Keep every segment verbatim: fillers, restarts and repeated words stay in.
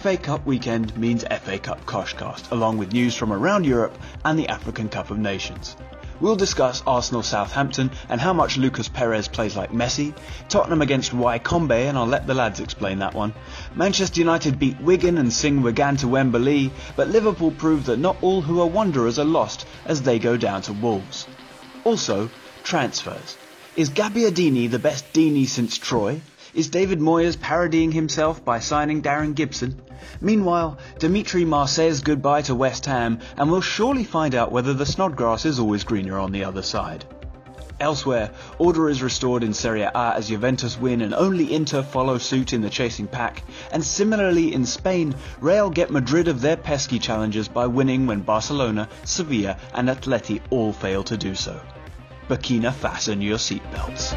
A Cup weekend means F A Cup Koshcast, along with news from around Europe and the African Cup of Nations. We'll discuss Arsenal Southampton and how much Lucas Perez plays like Messi, Tottenham against Wycombe, and I'll let the lads explain that one. Manchester United beat Wigan and sing Wigan to Wembley, but Liverpool proved that not all who are wanderers are lost as they go down to Wolves. Also, transfers. Is Gabbiadini the best Dini since Troy? Is David Moyes parodying himself by signing Darren Gibson? Meanwhile, Dimitri Marseille's goodbye to West Ham, and we'll surely find out whether the Snodgrass is always greener on the other side. Elsewhere, order is restored in Serie A as Juventus win and only Inter follow suit in the chasing pack, and similarly in Spain, Real get Madrid of their pesky challengers by winning when Barcelona, Sevilla and Atleti all fail to do so. Burkina, fasten your seatbelts.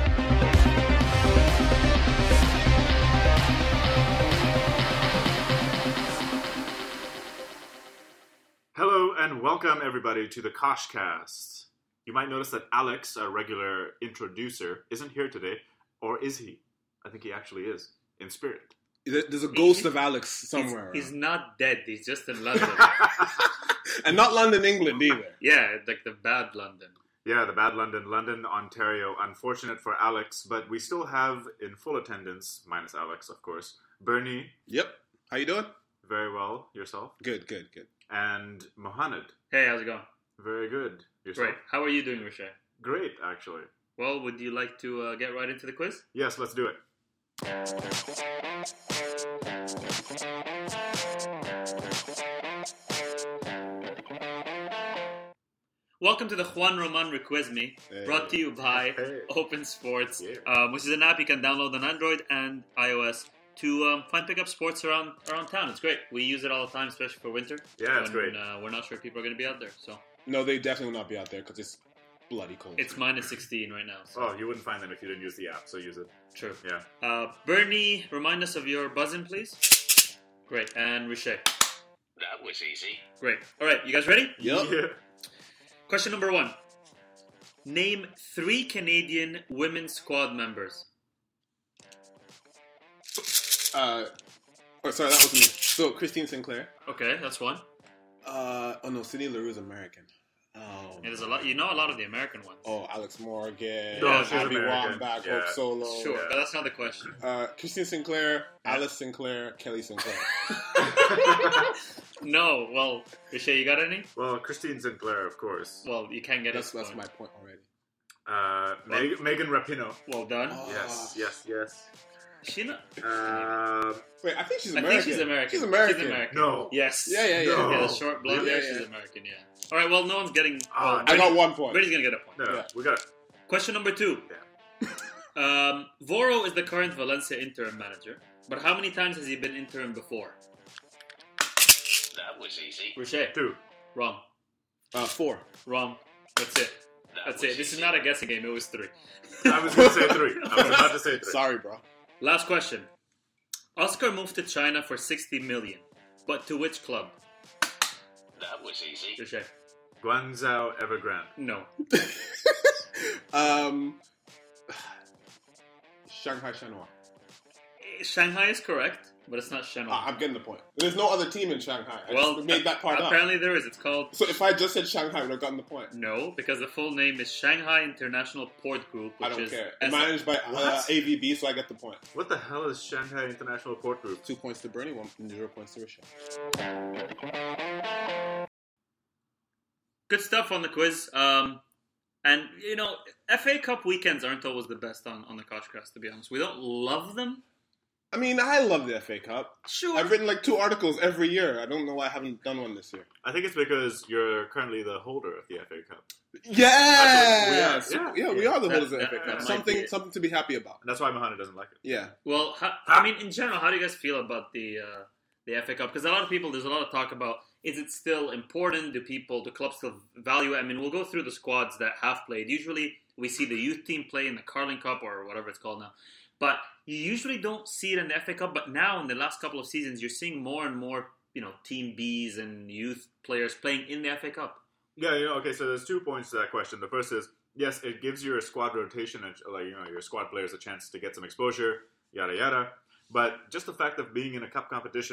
Hello and welcome everybody to the Koshcast. You might notice that Alex, our regular introducer, isn't here today, or is he? I think he actually is, in spirit. There's a ghost he, of Alex somewhere. He's, he's not dead, he's just in London. And not London, England either. Yeah, like the bad London. Yeah, the bad London, London, Ontario. Unfortunate for Alex, but we still have in full attendance, minus Alex, of course, Bernie. Yep. How you doing? Very well. Yourself? Good, good, good. And Mohammed. Hey, how's it going? Very good. Yourself? Great. How are you doing, Rishay? Great, actually. Well, would you like to uh, get right into the quiz? Yes, let's do it. Welcome to the Juan Roman Requiz Me, hey. Brought to you by hey. Open Sports, yeah. um, which is an app you can download on Android and iOS to um, find pick up sports around around town. It's great. We use it all the time, especially for winter. Yeah, it's great. Uh, we're not sure if people are going to be out there. So no, they definitely will not be out there because it's bloody cold. It's minus sixteen right now. So. Oh, you wouldn't find them if you didn't use the app, so use it. True. Yeah. Uh, Bernie, remind us of your buzz-in, please. Great. And Rishay. That was easy. Great. All right, you guys ready? Yep. Yeah. Question number one. Name three Canadian women's squad members. Uh, oh, sorry, that was me. So, Christine Sinclair. Okay, that's one. Uh, oh no, Cindy LaRue's American. Oh, yeah, there's a lot. You know a lot of the American ones. Oh, Alex Morgan. No, she's Abby Wambach, yeah. Hope Solo. Sure, yeah. But that's not the question. Uh, Christine Sinclair, yeah. Alice Sinclair, Kelly Sinclair. No, well, Rishay, you got any? Well, Christine Sinclair, of course. Well, you can't get that's, it. That's point. my point already. Uh, Meg- Megan Rapinoe. Well done. Oh. Yes, yes, yes. Is she not? Uh, Wait, I think she's I American. think she's American. She's American. She's American. No. Yes. Yeah, yeah, yeah. No. Yeah, the short blonde hair, yeah, yeah. she's American, yeah. All right, well, no one's getting... Well, uh, I got one point. Brady's going to get a point. No, Yeah. we got it. Question number two. Yeah. um, Voro is the current Valencia interim manager, but how many times has he been interim before? That was easy. Rishay. Two. Wrong. Uh, four. Wrong. That's it. That That's was it. This easy. is not a guessing game. It was three. I was going to say three. I was about to say three. Sorry, bro. Last question. Oscar moved to China for sixty million dollars, but to which club? That was easy. Rishay. Guangzhou Evergrande. No. um, Shanghai Shenhua. Shanghai is correct, but it's not Shenhua. Ah, I'm getting the point. There's no other team in Shanghai. I well, just made that part up. apparently there is. It's called... So if I just said Shanghai, I would have gotten the point. No, because the full name is Shanghai International Port Group, which I don't is care. S- Managed by uh, A V B, so I get the point. What the hell is Shanghai International Port Group? Two points to Bernie, one zero points to Rishay. Good stuff on the quiz. Um, and, you know, F A Cup weekends aren't always the best on, on the Koshcast, to be honest. We don't love them. I mean, I love the F A Cup. Sure. I've written like two articles every year. I don't know why I haven't done one this year. I think it's because you're currently the holder of the F A Cup. Yes! We are. Yeah, Yeah. we are the That- holders of the that- F A that Cup. might Something, be it. something to be happy about. And that's why Mahana doesn't like it. Yeah. Well, how, I mean, in general, how do you guys feel about the uh, the F A Cup? Because a lot of people, there's a lot of talk about, is it still important? Do people, do clubs still value it? I mean, we'll go through the squads that have played. Usually, we see the youth team play in the Carling Cup or whatever it's called now. But you usually don't see it in the F A Cup. But now, in the last couple of seasons, you're seeing more and more, you know, Team Bs and youth players playing in the F A Cup. Yeah, you know, okay, so there's two points to that question. The first is, yes, it gives your squad rotation, a, like, you know, your squad players a chance to get some exposure, yada, yada. But just the fact of being in a cup competition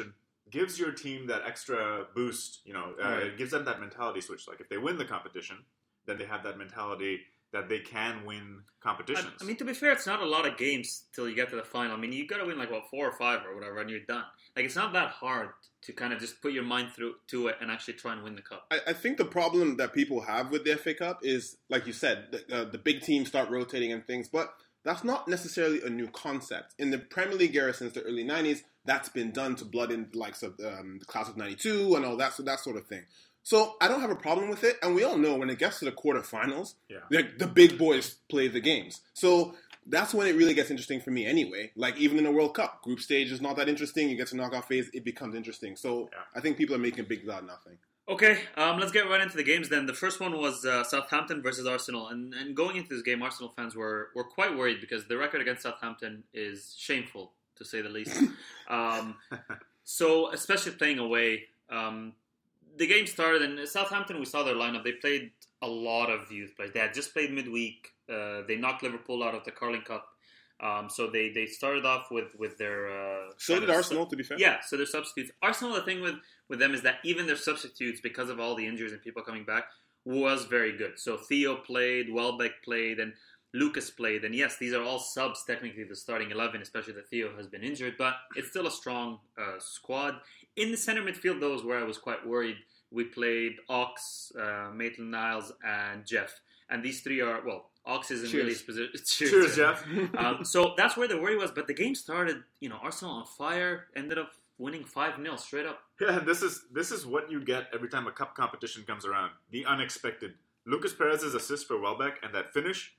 gives your team that extra boost. You know, uh, Right. it gives them that mentality switch. Like if they win the competition, then they have that mentality that they can win competitions. I, I mean, to be fair, it's not a lot of games till you get to the final. I mean, you got to win like what four or five or whatever, and you're done. Like it's not that hard to kind of just put your mind through to it and actually try and win the cup. I, I think the problem that people have with the F A Cup is, like you said, the, uh, the big teams start rotating and things, but that's not necessarily a new concept. In the Premier League era since the early nineties, that's been done to blood in the likes of um, the class of ninety-two and all that, so that sort of thing. So I don't have a problem with it, and we all know when it gets to the quarterfinals, Yeah. the, the big boys play the games. So that's when it really gets interesting for me anyway. Like even in the World Cup, group stage is not that interesting. You get to knockout phase, it becomes interesting. So Yeah. I think people are making a big deal out of nothing. Okay, um, let's get right into the games then. The first one was uh, Southampton versus Arsenal, and, and going into this game, Arsenal fans were, were quite worried because the record against Southampton is shameful, to say the least. um, so, especially playing away, um, the game started, and Southampton, we saw their lineup. They played a lot of youth players. They had just played midweek. Uh, they knocked Liverpool out of the Carling Cup. Um, so they, they started off with, with their... Uh, So kind did of Arsenal, to be fair. Yeah, so they're substitutes. Arsenal, the thing with, with them is that even their substitutes, because of all the injuries and people coming back, was very good. So Theo played, Welbeck played, and Lucas played. And yes, these are all subs, technically, the starting eleven, especially that Theo has been injured. But it's still a strong uh, squad. In the center midfield, though, is where I was quite worried. We played Ox, uh, Maitland-Niles, and Jeff. And these three are, well, Ox isn't really his position. Cheers, Cheers, Jeff. um, so that's where the worry was. But the game started, you know, Arsenal on fire, ended up winning five nil straight up. Yeah, and this is this is what you get every time a cup competition comes around. The unexpected. Lucas Perez's assist for Welbeck and that finish.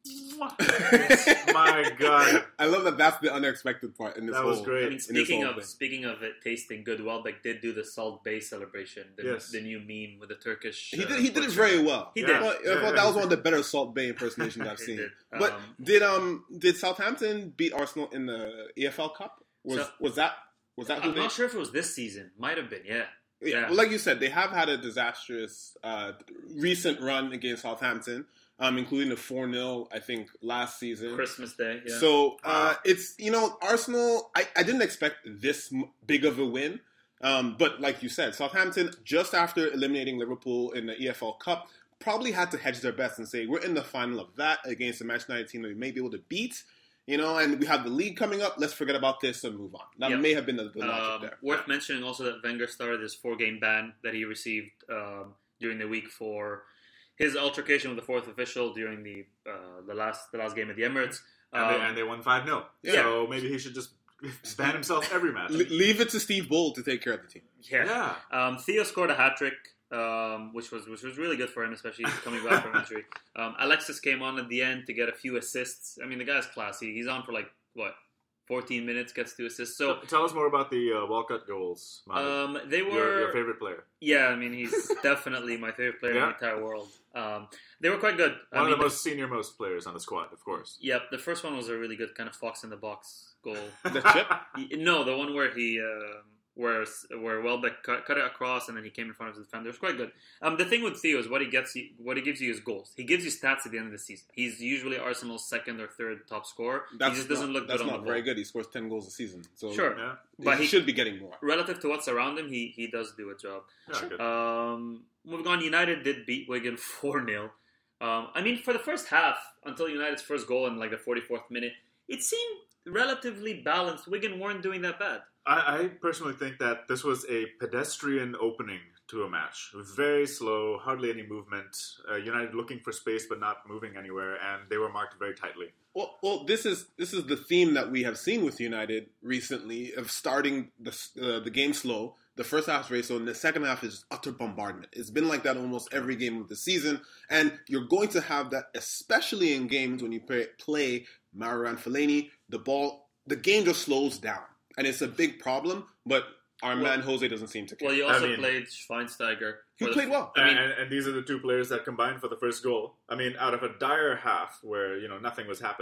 My God, I love that that's the unexpected part in this that whole... was great. I mean, this speaking whole of thing. speaking of it tasting good, Welbeck did do the Salt Bay celebration, the, Yes. the new meme with the Turkish. He uh, did. He did it butcher. very well. He I did. thought, I Yeah, thought yeah. that was one of the better Salt Bay impersonations I've He seen. did. But Um, did um did Southampton beat Arsenal in the E F L Cup? Was So- was that was that who I'm they? not sure if it was this season. Might have been, yeah. Yeah. Yeah. Well, like you said, they have had a disastrous uh, recent run against Southampton, um, including the four nil I think last season. Christmas Day, yeah. So uh, Wow. it's, you know, Arsenal, I, I didn't expect this m- big of a win. Um, but like you said, Southampton, just after eliminating Liverpool in the E F L Cup, probably had to hedge their bets and say, we're in the final of that against a Manchester United team that we may be able to beat. You know, and we have the league coming up. Let's forget about this and move on. That Yep. may have been the, the logic Um, there. worth mentioning also that Wenger started his four-game ban that he received um, during the week for his altercation with the fourth official during the uh, the last the last game at the Emirates. and, Um, they, and they won five nil. Yeah. So maybe he should just ban himself every match. Le- leave it to Steve Bull to take care of the team. yeah. Yeah. Um, Theo scored a hat trick, um, which was which was really good for him, especially coming back from injury. Um, Alexis came on at the end to get a few assists. I mean, the guy's classy. He's on for like what, fourteen minutes, gets two assists. So So tell us more about the uh, Walcott goals, Mohammed. um, they were your, your favorite player. yeah. I mean, he's definitely my favorite player in Yeah. the entire world. Um, they were quite good. One I mean, of the most senior most players on the squad, of course. Yep, the first one was a really good kind of fox in the box goal. The chip? Y- no, the one where he uh, where where Welbeck cut, cut it across and then he came in front of the defender. It was quite good. Um, the thing with Theo is what he gets, you, what he gives you is goals. He gives you stats at the end of the season. He's usually Arsenal's second or third top scorer. That's he just doesn't not, look That's good on not the very ball. good. He scores ten goals a season. So Sure, Yeah. but he, he should be getting more. relative to what's around him, he he does do a job. Yeah, good. Um, moving on, United did beat Wigan four nil. Um, I mean, for the first half, until United's first goal in like the forty-fourth minute, it seemed relatively balanced. Wigan weren't doing that bad. I, I personally think that this was a pedestrian opening to a match. It was very slow, hardly any movement. Uh, United looking for space but not moving anywhere, and they were marked very tightly. Well, well, this is this is the theme that we have seen with United recently of starting the uh, the game slow. The first half is very slow, and the second half is utter bombardment. It's been like that almost every game of the season, and you're going to have that, especially in games when you play, play Marouane Fellaini. The ball, the game just slows down, and it's a big problem. But our Well- man Jose doesn't seem to care. Well, you I also mean- played Schweinsteiger. he for the- played well. I mean, and, and these are the two players that combined for the first goal. I mean, out of a dire half where, you know, nothing was happening,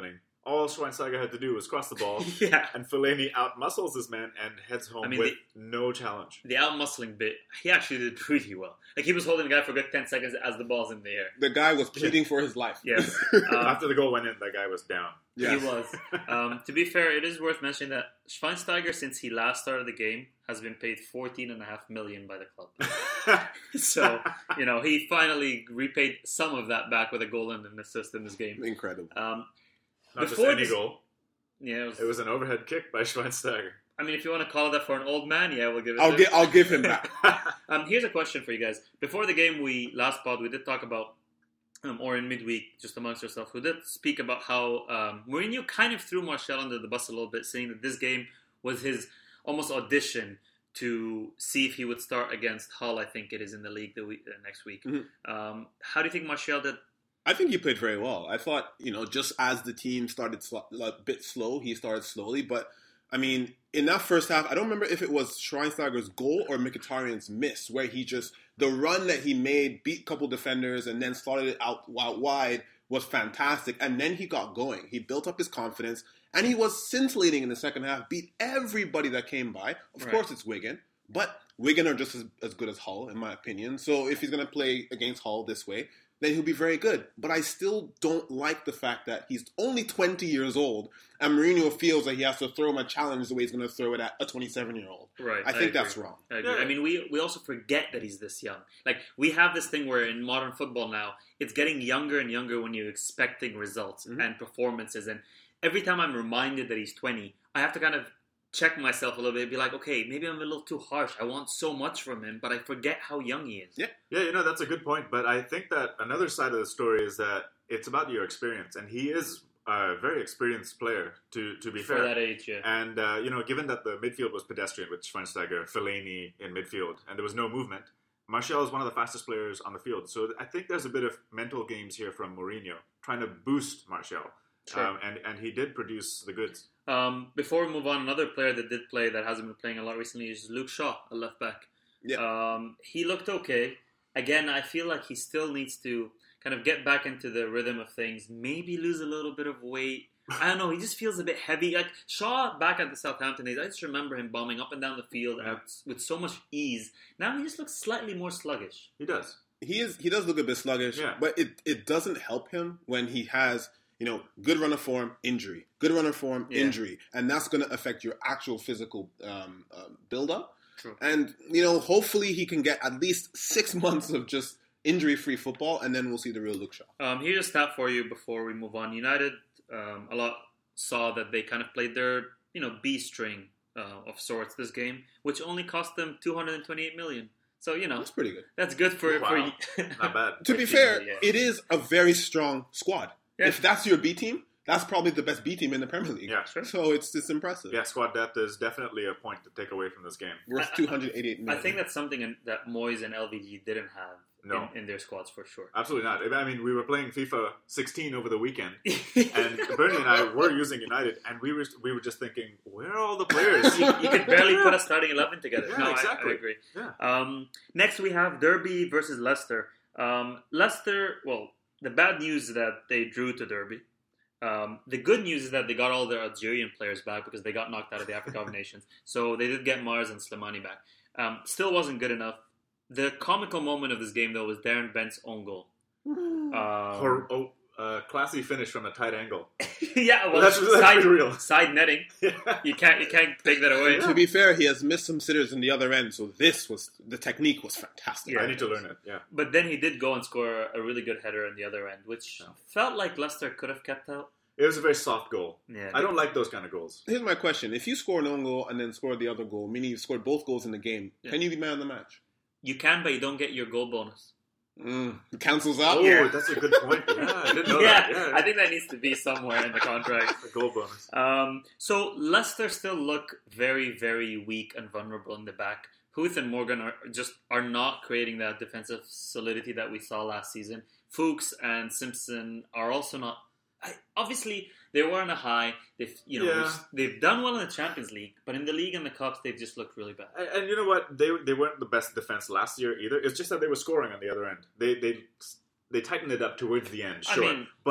all Schweinsteiger had to do was cross the ball, Yeah. and Fellaini out-muscles his man and heads home I mean, with no challenge. The out-muscling bit, he actually did pretty well. Like, he was holding the guy for a good ten seconds as the ball's in the air. The guy was pleading for his life. Yes. Um, After the goal went in, that guy was down. Yes. He was. Um, to be fair, it is worth mentioning that Schweinsteiger, since he last started the game, has been paid fourteen and a half million by the club. So, you know, he finally repaid some of that back with a goal and an assist in this game. Incredible. Um, Not just Before any this- goal. yeah, it was, It was an overhead kick by Schweinsteiger. I mean, if you want to call that for an old man, yeah, we'll give it. I'll to give him. I'll give him that. Um, here's a question for you guys. Before the game, we last pod, we did talk about, um, or in midweek, just amongst ourselves, we did speak about how um, Mourinho kind of threw Martial under the bus a little bit, saying that this game was his almost audition to see if he would start against Hull. I think it is in the league the week, uh, next week. Mhm. Um, how do you think Martial did? I think he played very well. I thought, you know, just as the team started sl- a bit slow, he started slowly. But, I mean, in that first half, I don't remember if it was Schweinsteiger's goal or Mkhitaryan's miss, where he just, the run that he made, beat a couple defenders, and then started it out, out wide was fantastic. And then he got going. He built up his confidence, and he was scintillating in the second half, beat everybody that came by. Of Right. course, it's Wigan, but Wigan are just as, as good as Hull, in my opinion. So if he's going to play against Hull this way, then he'll be very good. But I still don't like the fact that he's only twenty years old, and Mourinho feels that he has to throw him a challenge the way he's going to throw it at a twenty-seven-year-old. Right. I think agree. that's wrong. I agree. Yeah. I mean, we we also forget that he's this young. Like, we have this thing where in modern football now, it's getting younger and younger when you're expecting results Mhm. and performances. And every time I'm reminded that he's twenty, I have to kind of check myself a little bit and be like, okay, maybe I'm a little too harsh. I want so much from him, but I forget how young he is. Yeah. Yeah, you know, that's a good point. But I think that another side of the story is that it's about your experience. And he is a very experienced player, to, to be For fair. that age, yeah. And, uh, you know, given that the midfield was pedestrian with Schweinsteiger, Fellaini in midfield, and there was no movement, Martial is one of the fastest players on the field. So I think there's a bit of mental games here from Mourinho, trying to boost Martial. Sure. Um, and, and he did produce the goods. Um, before we move on, another player that did play that hasn't been playing a lot recently is Luke Shaw, a left back. Yeah. Um, he looked okay. Again, I feel like he still needs to kind of get back into the rhythm of things. Maybe lose a little bit of weight. I don't know. He just feels a bit heavy. Like Shaw back at the Southampton days, I just remember him bombing up and down the field Yeah. at, with so much ease. Now he just looks slightly more sluggish. He does. He is. He does look a bit sluggish, Yeah. but it, it doesn't help him when he has, you know, good runner form, injury, good runner form, Yeah. injury, and that's going to affect your actual physical um, uh, build-up. True. And, you know, hopefully he can get at least six months of just injury-free football, and then we'll see the real Luke Shaw. Um, here's a stat for you before we move on. United, um, a lot saw that they kind of played their, you know, B string uh, of sorts this game, which only cost them two hundred twenty-eight million. So, you know, That's pretty good. that's good for Wow. for Not bad. To be Actually, fair, yeah. it is a very strong squad. Yeah. If that's your B team, that's probably the best B team in the Premier League. Yeah. Sure. So it's it's impressive. Yeah, squad depth is definitely a point to take away from this game. Worth I- two hundred eighty-eight I million. think that's something in, that Moyes and L V G didn't have No. in, in their squads for sure. Absolutely not. I mean, we were playing FIFA sixteen over the weekend, and Bernie and I were using United, and we were we were just thinking, where are all the players? you, you could barely put a starting eleven together. Yeah, no, I- exactly. I, agree. Yeah. Um, next, we have Derby versus Leicester. Um, Leicester, well, the bad news is that they drew to Derby. Um, the good news is that they got all their Algerian players back because they got knocked out of the Africa Cup of Nations. So they did get Mars and Slimani back. Um, still wasn't good enough. The comical moment of this game, though, was Darren Bent's own goal. Um, Hor- oh, uh, classy finish from a tight angle. yeah, well, That's- that's side, pretty real. side netting. You can't, you can't take that away. To be fair, he has missed some sitters in the other end, so this was the technique was fantastic. Yeah. I need to learn it. Yeah. But then he did go and score a really good header in the other end, which Yeah. felt like Leicester could have kept out. It was a very soft goal. Yeah, I don't like those kind of goals. Here's my question: if you score an own goal and then score the other goal, meaning you scored both goals in the game, Yeah. can you be man of the match? You can, but you don't get your goal bonus. Mm, it cancels out. Oh, Yeah. that's a good point. Yeah, I didn't know yeah, that. Yeah, I think that needs to be somewhere in the contract. a goal bonus. Um, so Leicester still look very, very weak and vulnerable in the back. Huth and Morgan are just are not creating that defensive solidity that we saw last season. Fuchs and Simpson are also not. I, obviously, they were on a high. They've you know Yeah. they've done well in the Champions League, but in the league and the cups, they've just looked really bad. And, and you know what? They they weren't the best defense last year either. It's just that they were scoring on the other end. They they they tightened it up towards the end, I sure. mean- but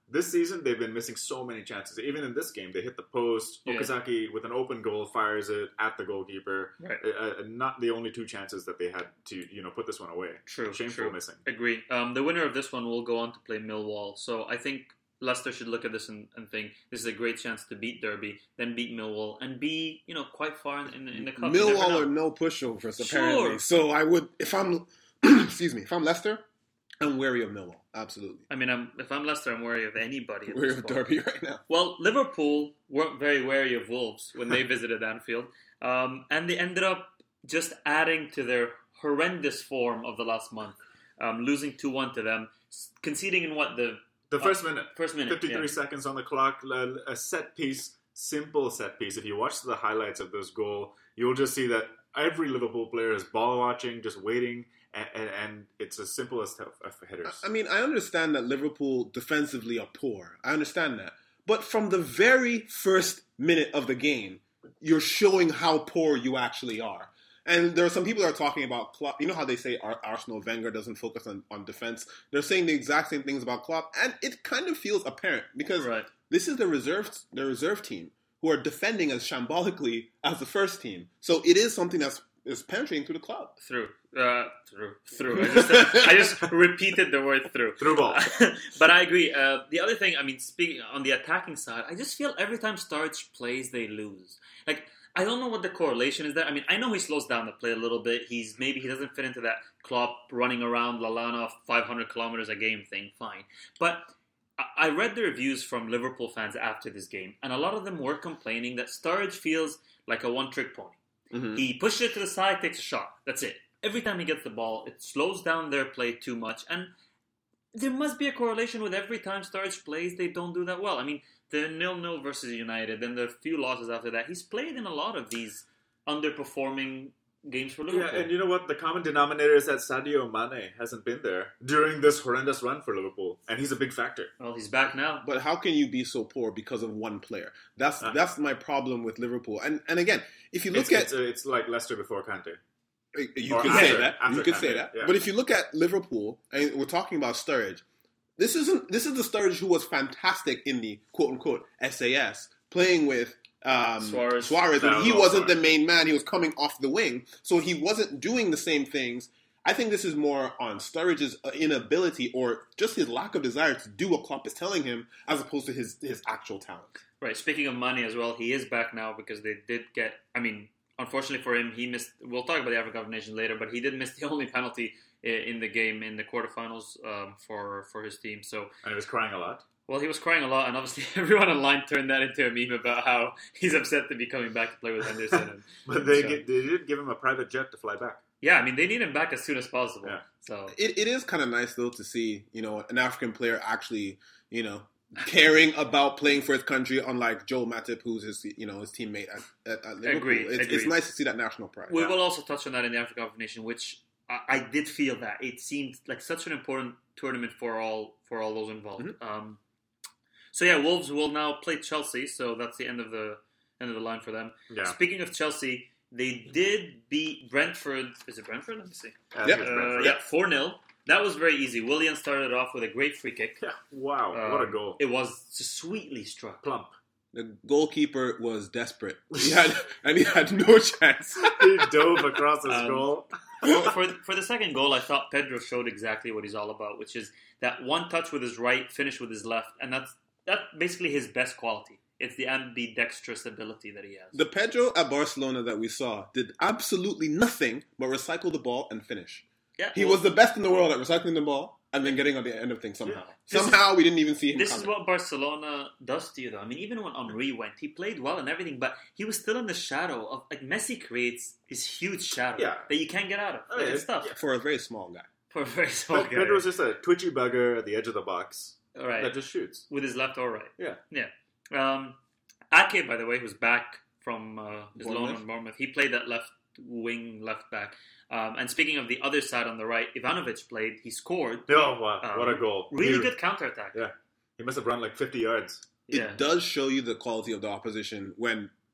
This season, they've been missing so many chances. Even in this game, they hit the post. Yeah. Okazaki, with an open goal, fires it at the goalkeeper. Right. Uh, uh, not the only two chances that they had to, you know, put this one away. True. Shameful true. missing. Agree. Um, the winner of this one will go on to play Millwall. So I think Leicester should look at this and, and think this is a great chance to beat Derby, then beat Millwall, and be, you know, quite far in, in the cup. You never Millwall know. are no pushovers, Sure. apparently. So I would, if I'm, excuse me, if I'm Leicester, I'm wary of Millwall. Absolutely. I mean, I'm, if I'm Leicester, I'm wary of anybody. At Wary this of point. Derby right now. Well, Liverpool weren't very wary of Wolves when they visited Anfield, um, and they ended up just adding to their horrendous form of the last month, um, losing two one to them, conceding in what the The first uh, minute. First minute, fifty-three yeah. seconds on the clock. A set piece, simple set piece. If you watch the highlights of this goal, you'll just see that every Liverpool player is ball watching, just waiting, and, and, and it's as simple as of headers. I mean, I understand that Liverpool defensively are poor. I understand that. But from the very first minute of the game, you're showing how poor you actually are. And there are some people that are talking about Klopp. You know how they say Ar- Arsenal Wenger doesn't focus on, on defense? They're saying the exact same things about Klopp, and it kind of feels apparent because Right. this is the reserve the reserve team who are defending as shambolically as the first team. So it is something that's is penetrating through the club. through, uh, through, through. I just, I just repeated the word through. Through ball. But I agree. Uh, the other thing, I mean, speaking on the attacking side, I just feel every time Sturridge plays, they lose. Like, I don't know what the correlation is there. I mean, I know he slows down the play a little bit. He's maybe he doesn't fit into that Klopp running around Lallana five hundred kilometers a game thing. Fine, but I- I read the reviews from Liverpool fans after this game, and a lot of them were complaining that Sturridge feels like a one-trick pony. Mm-hmm. He pushes it to the side, takes a shot. That's it. Every time he gets the ball, it slows down their play too much. And there must be a correlation with every time Sturridge plays, they don't do that well. I mean, the nil-nil versus United, then the few losses after that, he's played in a lot of these underperforming games for Liverpool. Yeah, and you know what? The common denominator is that Sadio Mane hasn't been there during this horrendous run for Liverpool, and he's a big factor. Well, he's back now. But how can you be so poor because of one player? That's Uh. that's my problem with Liverpool. And and again, if you look It's, at it's, uh, it's like Leicester before Kante. you or could after- say that. after You could Kante, say that. yeah. But if you look at Liverpool, and we're talking about Sturridge, this isn't this is the Sturridge who was fantastic in the quote unquote S A S, playing with um, Suarez. Suarez, No, and he no, wasn't Suarez. the main man. He was coming off the wing, so he wasn't doing the same things. I think this is more on Sturridge's inability or just his lack of desire to do what Klopp is telling him, as opposed to his his actual talent. Right, speaking of money as well, he is back now because they did get, I mean, unfortunately for him, he missed, we'll talk about the African Cup of Nations later, but he did miss the only penalty i- in the game, in the quarterfinals um, for, for his team. So, And he was crying a lot. well, he was crying a lot, and obviously everyone online turned that into a meme about how he's upset to be coming back to play with Henderson. And, But they, so- get, they did give him a private jet to fly back. yeah, I mean, they need him back as soon as possible. Yeah. So, It, it is kind of nice though to see, you know, an African player actually, you know, caring about playing for his country, unlike Joel Matip, who's his, you know, his teammate at, at, at Liverpool. Agreed, It's, it's agreed. nice to see that national pride. we will also touch on that in the African Cup of Nations, which I, I did feel that it seemed like such an important tournament for all for all those involved. Mm-hmm. Um, so yeah, Wolves will now play Chelsea, so that's the end of the end of the line for them. Yeah. Speaking of Chelsea, they did beat Brentford. Is it Brentford? Let me see. I think Yep. it's Uh, Brentford. yeah, four nil. That was very easy. Willian started off with a great free kick. Yeah. Wow, what a Um, goal. It was just sweetly struck. Plump. The goalkeeper was desperate. He had, and he had no chance. He dove across his Um, goal. Well, for for the second goal, I thought Pedro showed exactly what he's all about, which is that one touch with his right, finish with his left, and that's that's basically his best quality. It's the ambidextrous ability that he has. The Pedro at Barcelona that we saw did absolutely nothing but recycle the ball and finish. yeah, He well, was the best in the world at recycling the ball and then getting on the end of things somehow. This Somehow we didn't even see him This coming. is what Barcelona does to you, though. I mean, even when Henri went, he played well and everything, but he was still in the shadow of like Messi creates this huge shadow Yeah. that you can't get out of. Oh, Like, yeah, it's tough yeah. For a very small guy. for a very small But guy. Pedro's just a twitchy bugger at the edge of the box All right, that just shoots. with his left or right. Yeah. Yeah. Um, Ake, by the way, who's back from uh, his loan Bournemouth. on Bournemouth, he played that left wing, left back. Um, and speaking of the other side on the right, Ivanovic played. He scored. Oh, wow. Um, what a goal. Really He- good counterattack. Yeah. He must have run like fifty yards. It Yeah. does show you the quality of the opposition when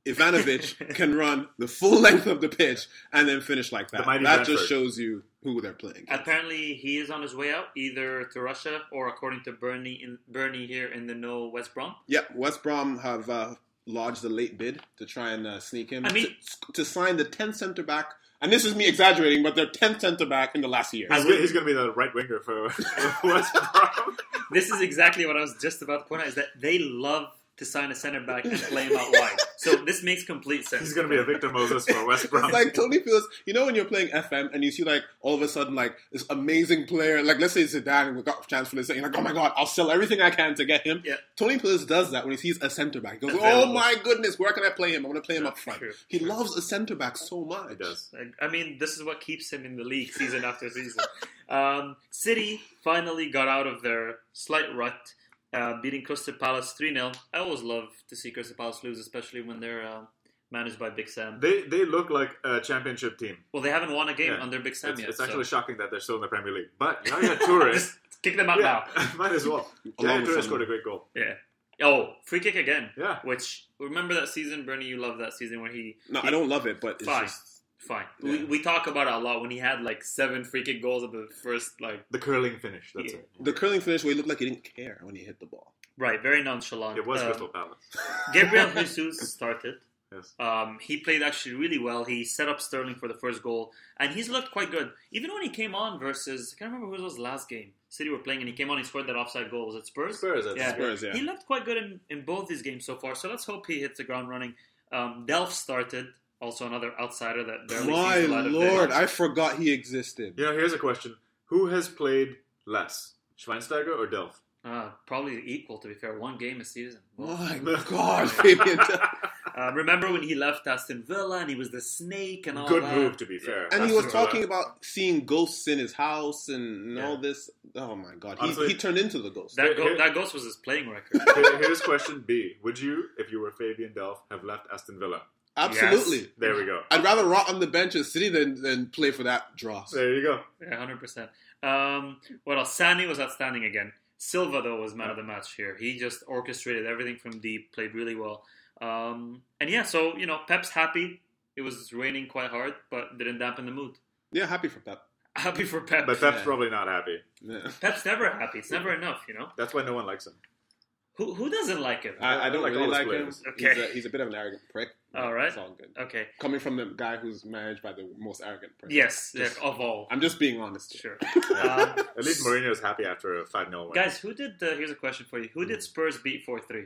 Ivanovic can run the full length of the pitch and then finish like that. The mighty That Brentford. just shows you who they're playing. Apparently, he is on his way out, either to Russia or, according to Bernie, in, Bernie here in the know, West Brom. Yep, West Brom have uh, lodged a late bid to try and uh, sneak him I mean- to, to sign the tenth centre back. And this is me exaggerating, but they're tenth centre back in the last year. He's, he's going to be the right winger for West Brom. This is exactly what I was just about to point out, is that they love to sign a center back and play him out wide. So this makes complete sense. He's going to be a Victor Moses for West Brom. It's like Tony feels, you know, when you're playing F M and you see like all of a sudden like this amazing player, like let's say Zidane, and we got a chance for this, and you're like, oh my god, I'll sell everything I can to get him. Yeah. Tony Pulis does that when he sees a centre back. He goes, Available. oh my goodness, where can I play him? I want to play him Yeah, up front. true, he true. loves a centre back so much. He does. I mean, this is what keeps him in the league season after season. Um, City finally got out of their slight rut, uh, beating Crystal Palace three nil. I always love to see Crystal Palace lose, especially when they're uh, managed by Big Sam. They they look like a championship team. Well, they haven't won a game Yeah. under Big Sam It's, yet. it's so- actually shocking that they're still in the Premier League. But Yaya Toure, Just kick them out yeah, now. might as well. Along Yaya with Toure some- scored a great goal. Yeah. Oh, free kick again. Yeah. Which, remember that season, Bernie? You loved that season where he... No, he, I don't love it, but it's Fine. just Fine. Yeah. We, we talk about it a lot when he had like seven free kick goals at the first, like... The curling finish. That's Yeah. it. the curling finish where he looked like he didn't care when he hit the ball. Right, very nonchalant. It was Um, Crystal Palace. Gabriel Jesus started. Yes. Um, he played actually really well. He set up Sterling for the first goal, and he's looked quite good. Even when he came on versus, I can't remember who was the last game. City were playing, and he came on. He scored that offside goal. Was it Spurs? Spurs. That's Yeah. Spurs, yeah. He looked quite good in, in both these games so far. So let's hope he hits the ground running. Um, Delph started, also another outsider that barely My sees a lot of lord, day. I forgot he existed. You know, here's a question: who has played less, Schweinsteiger or Delph? Uh, probably equal, to be fair. One game a season. My God, Fabian. Uh, remember when he left Aston Villa and he was the snake and all Good that? move, to be fair. And he Aston was Villa. talking about seeing ghosts in his house and Yeah. all this. Oh my God, he, Honestly, he turned into the ghost. That, Here- go- here- that ghost was his playing record. Here- Here's question B: would you, if you were Fabian Delph, have left Aston Villa? Absolutely. There we go. I'd rather rot on the bench at City than, than play for that dross. There you go. Yeah, one hundred percent. Um, what else? Sani was outstanding again. Silva, though, was man of the match here. He just orchestrated everything from deep, played really well. Um, and yeah, so, you know, Pep's happy. It was raining quite hard, but didn't dampen the mood. Yeah, happy for Pep. Happy for Pep. But Pep's Yeah. probably not happy. Yeah. Pep's never happy. It's never enough, you know? That's why no one likes him. Who who doesn't like him? I, I don't like really all his like him. players. Okay. He's, a, he's a bit of an arrogant prick. All right. It's all good. Okay. Coming from the guy who's managed by the most arrogant prick. Yes, Just- yeah, of all. I'm just being honest. Sure. Yeah. Um, At least Mourinho's happy after a five nil win. guys, who did, uh, here's a question for you. Who did Spurs beat four three?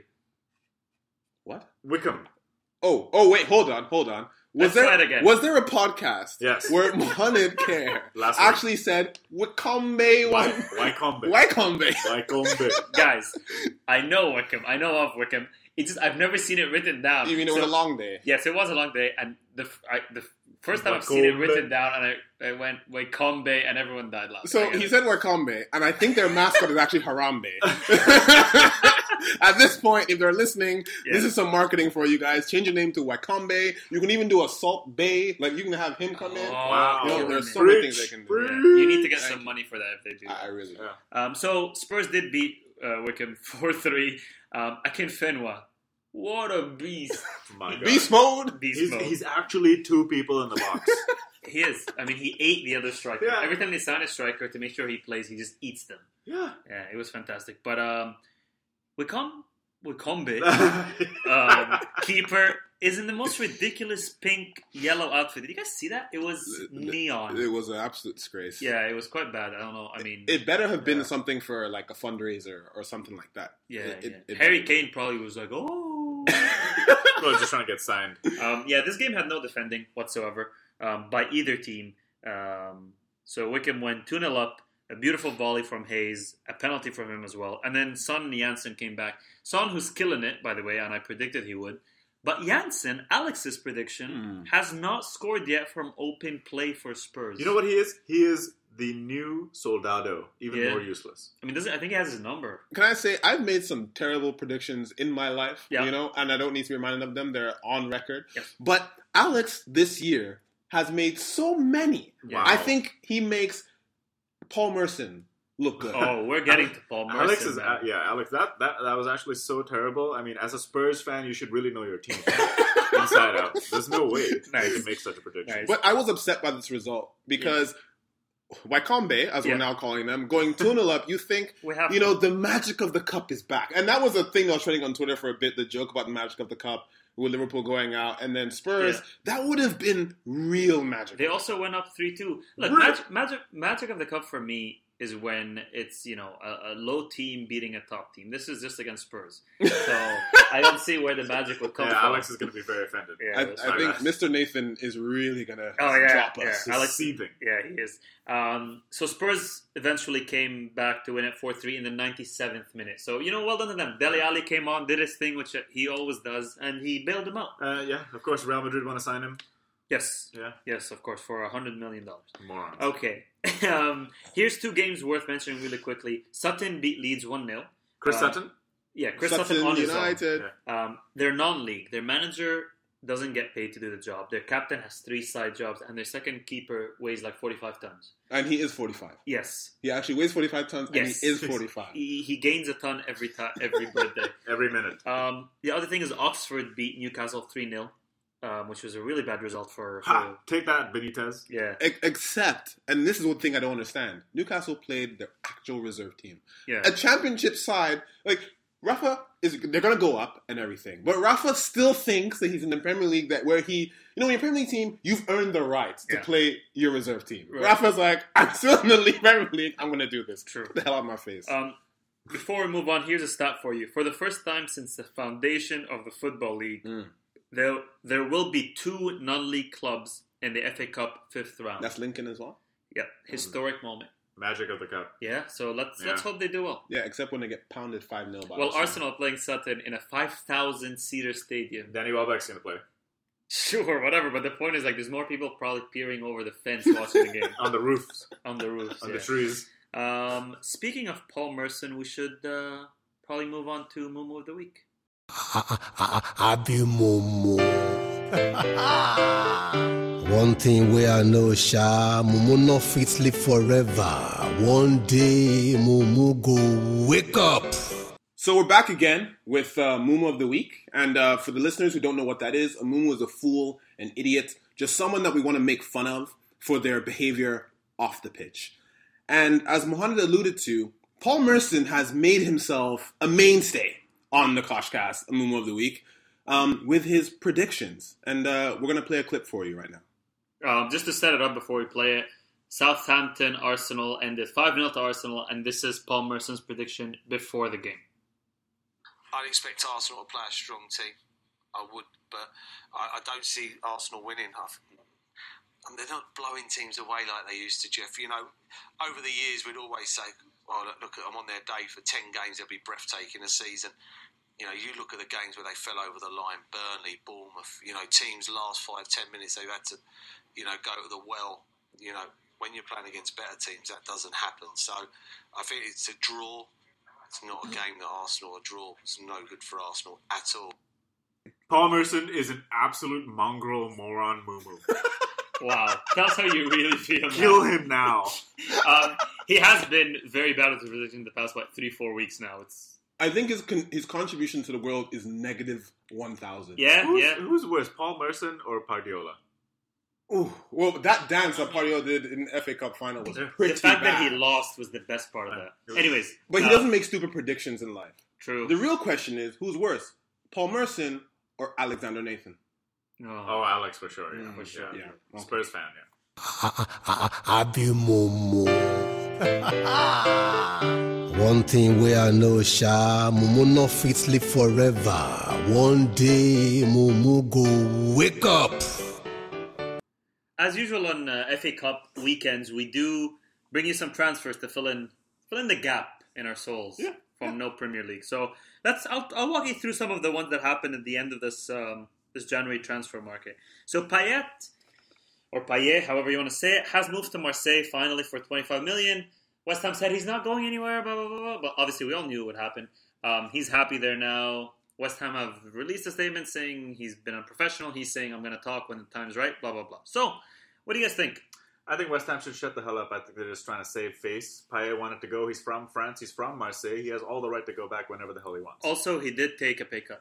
What? Wickham. Oh, oh, wait, hold on, hold on. Was Let's try it there again. was there a podcast Yes. where Mohamed Care Last week. actually said Wycombe Why? one Wycombe. Wycombe? Wycombe. Guys, I know Wickham. I know of Wickham. It's just I've never seen it written down. You mean it So- was a long day? Yes, it was a long day, and the f- I, the first time I've seen it Wycombe. written down, and I, I went Wycombe, and everyone died laughing. So I guess. he said Wycombe, and I think their mascot is actually Harambe. At this point, if they're listening, Yeah. this is some marketing for you guys. Change your name to Wycombe. You can even do a Salt Bay. Like, you can have him come in. Oh, Wow. You know, killing there's me. so many Preach, things they can do. preach. Yeah, you need to get Thank some you. money for that if they do. I, I really do. Yeah. Um, so Spurs did beat uh, Wickham four three. Um, Akin Fenwa, what a beast! My God. Beast mode. Beast He's, mode. he's actually two people in the box. He is. I mean, he ate the other striker. Yeah. Every time they sign a striker to make sure he plays, he just eats them. yeah. Yeah, it was fantastic. But um, Wickham, Wycombe, um, keeper is in the most ridiculous pink yellow outfit. Did you guys see that? It was The- the- neon. It was an absolute disgrace. Yeah, it was quite bad. I don't know. I mean, It better have been Yeah. something for like a fundraiser or something like that. yeah, It- yeah. it- it- Harry Kane probably was like, oh. Well, just trying to get signed. um, yeah, this game had no defending whatsoever um, by either team. Um, so Wickham went two nil up. A beautiful volley from Hayes, a penalty from him as well. And then Son Janssen came back. Son, who's killing it, by the way, and I predicted he would. But Janssen, Alex's prediction, Hmm. has not scored yet from open play for Spurs. You know what he is? He is the new Soldado, even Yeah. more useless. I mean, doesn't I think he has his number. Can I say I've made some terrible predictions in my life, Yeah. you know, and I don't need to be reminded of them. They're on record. Yes. But Alex this year has made so many. Yeah. I think he makes Paul Merson look good. Oh, we're getting to Paul Merson. Alex is, man. uh, yeah, Alex, that, that that was actually so terrible. I mean, as a Spurs fan, you should really know your team. inside out. There's no way Nice. you can make such a prediction. Nice. But I was upset by this result because Wycombe, as Yeah. we're now calling them, going two nil up, you think, We have you to. know, the magic of the cup is back. And that was a thing I was trending on Twitter for a bit, the joke about the magic of the cup with Liverpool going out and then Spurs. Yeah. That would have been real magic. They also went up three two. Look, Really? magic, magic, magic of the cup for me is when it's, you know, a, a low team beating a top team. This is just against Spurs. So I don't see where the magic would come Yeah, from. Alex is going to be very offended. Yeah, I, that's I fine. think Mister Nathan is really going to Oh, yeah, drop yeah. us. He's Alex- seething. Yeah, he is. Um, so Spurs eventually came back to win at four three in the ninety-seventh minute. So, you know, well done to them. Dele Alli came on, did his thing, which he always does, and he bailed him out. Uh, yeah, of course, Real Madrid want to sign him. Yes. Yeah, Yes, of course, for one hundred million dollars. morons. Okay. um, here's two games worth mentioning really quickly. Sutton beat Leeds one nil. Chris Uh, Sutton? Yeah, Chris Sutton Sutton on his own. United. Yeah. Um, they're non-league. Their manager doesn't get paid to do the job. Their captain has three side jobs, and their second keeper weighs like forty-five tons. And he is forty-five. Yes. He actually weighs forty-five tons, Yes. and he is forty-five. He, he gains a ton every time, every birthday. Every minute. Um, the other thing is Oxford beat Newcastle three nil, um, which was a really bad result for... for Ha! Take that, Benitez. yeah, E- Except, and this is one thing I don't understand, Newcastle played their actual reserve team. yeah. A championship side, like, Rafa, is they're going to go up and everything. But Rafa still thinks that he's in the Premier League, that where he, you know, in your Premier League team, you've earned the right to Yeah. play your reserve team. Right. Rafa's like, I'm still in the league, Premier League, I'm going to do this. True. Get the hell out of my face. Um, before we move on, here's a stat for you. For the first time since the foundation of the Football League, Mm. there there will be two non-league clubs in the F A Cup fifth round. That's Lincoln as well? yeah, historic moment. Magic of the cup. Yeah, so let's Yeah. let's hope they do well. Yeah, except when they get pounded five nil by Well, Arsenal playing Sutton in a five thousand seater stadium. Danny Welbeck's going to play. Sure, whatever. But the point is, like, there's more people probably peering over the fence watching the game On the roofs, on the roofs. on yeah. the trees. Um, speaking of Paul Merson, we should uh, probably move on to Mumu of the Week. Abi Momo. One thing where I know, Sha, Momo no fit sleep forever. One day, Momo go wake up. So we're back again with uh, Mumu of the Week. And uh, for the listeners who don't know what that is, a Mumu is a fool, an idiot, just someone that we want to make fun of for their behavior off the pitch. And as Mohamed alluded to, Paul Merson has made himself a mainstay on the Koshcast, a Mumu of the Week, um, with his predictions. And uh, we're going to play a clip for you right now. Um, just to set it up before we play it, Southampton, Arsenal ended five nil to Arsenal, and this is Paul Merson's prediction before the game. I'd expect Arsenal to play a strong team. I would, but I, I don't see Arsenal winning. I've, and they're not blowing teams away like they used to, Jeff. You know, over the years we'd always say, "Oh, look, look I'm on their day for ten games. They'll be breathtaking a season." You know, you look at the games where they fell over the line, Burnley, Bournemouth. You know, teams last five, ten minutes they've had to, you know, go to the well. You know, when you're playing against better teams, that doesn't happen. So I think it's a draw. It's not a game that Arsenal are draw. It's no good for Arsenal at all. Paul Merson is an absolute mongrel moron Mumu. Wow, that's how you really feel. Kill now. him now. Um, he has been very bad at the prediction the past, what, three, four weeks now. It's I think his con- his contribution to the world is negative one thousand. Yeah, Who's, yeah. who's worse, Paul Merson or Pardiola? Ooh, well, that dance that Pardio did in the F A Cup final was The pretty fact bad. that he lost was the best part of that. It was- Anyways, But he uh, doesn't make stupid predictions in life. True. The real question is, who's worse, Paul Merson or Alexander Nathan? No. Oh, Alex for sure. Yeah, Mm, for sure. yeah, okay. Spurs fan. Yeah. Abi Momo. One thing where I know, Sha, Momo no fit sleep forever. One day, Momo go wake up. As usual on uh, F A Cup weekends, we do bring you some transfers to fill in fill in the gap in our souls Yeah, from no Premier League. So let's I'll, I'll walk you through some of the ones that happened at the end of this um, this January transfer market. So Payet, or Payet, however you want to say it, has moved to Marseille finally for twenty-five million. West Ham said he's not going anywhere, blah blah blah. blah. But obviously we all knew it would happen. Um, he's happy there now. West Ham have released a statement saying he's been unprofessional. He's saying, I'm going to talk when the time's right, blah, blah, blah. So, what do you guys think? I think West Ham should shut the hell up. I think they're just trying to save face. Payet wanted to go. He's from France. He's from Marseille. He has all the right to go back whenever the hell he wants. Also, he did take a pay cut.